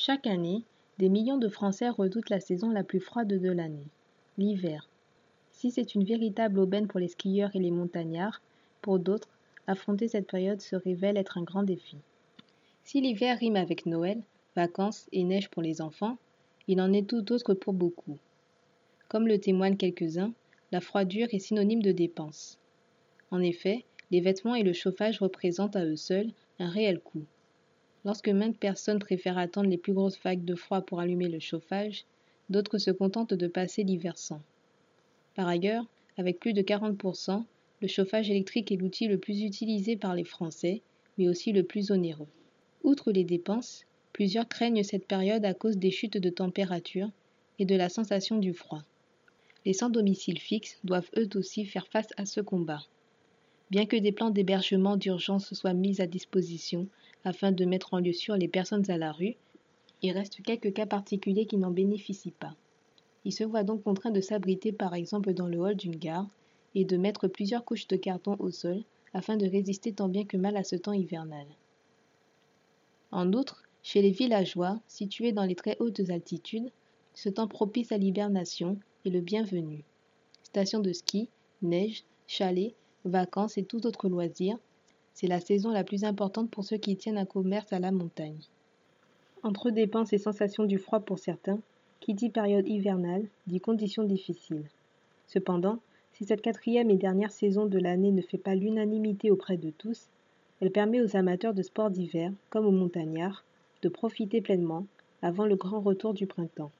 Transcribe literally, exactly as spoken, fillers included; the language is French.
Chaque année, des millions de Français redoutent la saison la plus froide de l'année, l'hiver. Si c'est une véritable aubaine pour les skieurs et les montagnards, pour d'autres, affronter cette période se révèle être un grand défi. Si l'hiver rime avec Noël, vacances et neige pour les enfants, il en est tout autre pour beaucoup. Comme le témoignent quelques-uns, la froidure est synonyme de dépenses. En effet, les vêtements et le chauffage représentent à eux seuls un réel coût. Lorsque maintes personnes préfèrent attendre les plus grosses vagues de froid pour allumer le chauffage, d'autres se contentent de passer l'hiver sans. Par ailleurs, avec plus de quarante pour cent, le chauffage électrique est l'outil le plus utilisé par les Français, mais aussi le plus onéreux. Outre les dépenses, plusieurs craignent cette période à cause des chutes de température et de la sensation du froid. Les sans domicile fixe doivent eux aussi faire face à ce combat. Bien que des plans d'hébergement d'urgence soient mis à disposition afin de mettre en lieu sûr les personnes à la rue, il reste quelques cas particuliers qui n'en bénéficient pas. Ils se voient donc contraints de s'abriter par exemple dans le hall d'une gare et de mettre plusieurs couches de carton au sol afin de résister tant bien que mal à ce temps hivernal. En outre, chez les villageois, situés dans les très hautes altitudes, ce temps propice à l'hibernation est le bienvenu. Stations de ski, neige, chalets, vacances et tout autre loisir, c'est la saison la plus importante pour ceux qui tiennent un commerce à la montagne. Entre dépenses et sensations du froid pour certains, qui dit période hivernale, dit conditions difficiles. Cependant, si cette quatrième et dernière saison de l'année ne fait pas l'unanimité auprès de tous, elle permet aux amateurs de sports d'hiver, comme aux montagnards, de profiter pleinement avant le grand retour du printemps.